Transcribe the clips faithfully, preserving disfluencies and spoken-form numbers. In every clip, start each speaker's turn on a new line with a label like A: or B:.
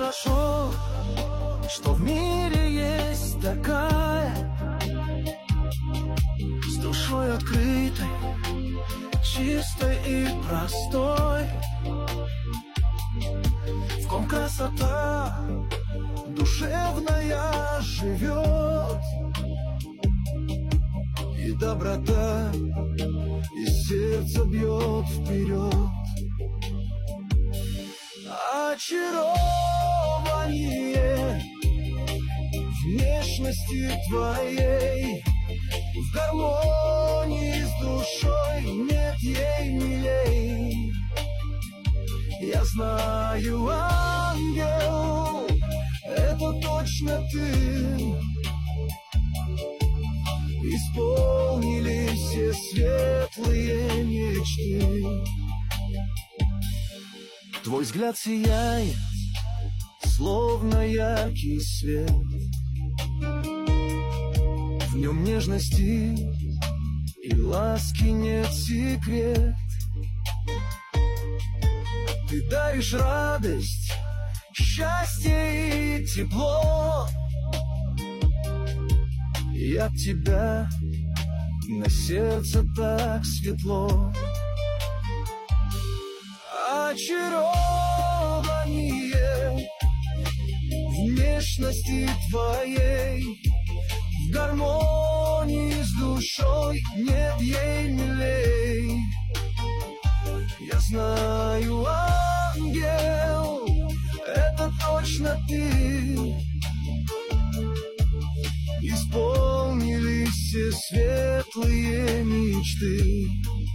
A: хорошо, что в мире есть такая, с душой открытой, чистой и простой, в ком красота душевная живет, и доброта из сердца бьет вперед. Очарование внешности твоей, в гармонии с душой, нет ей милей. Я знаю, ангел, это точно ты. Исполнились все светлые мечты. Твой взгляд сияет, словно яркий свет. В нем нежности и ласки нет секрет. Ты даришь радость, счастье и тепло. И от тебя на сердце так светло. Очарование внешности твоей, в гармонии с душой, нет ей милей. Я знаю, ангел, это точно ты. Исполнились все светлые мечты.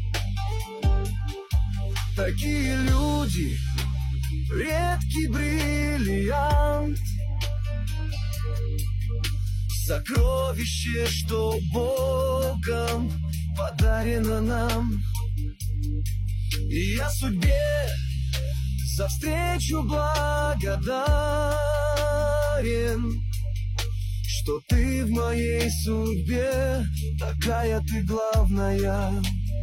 A: Такие люди, редкий бриллиант, сокровище, что Богом подарено нам. И я судьбе за встречу благодарен, что ты в моей судьбе, такая ты главная.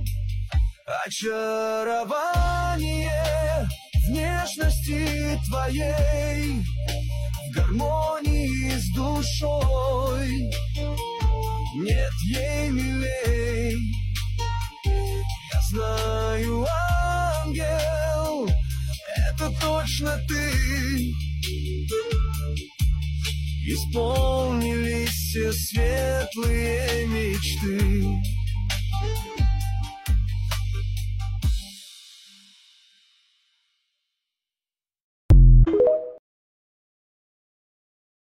A: Очарование внешности твоей, в гармонии с душой, нет ей милей. Я знаю, ангел, это точно ты. Исполнились все светлые мечты.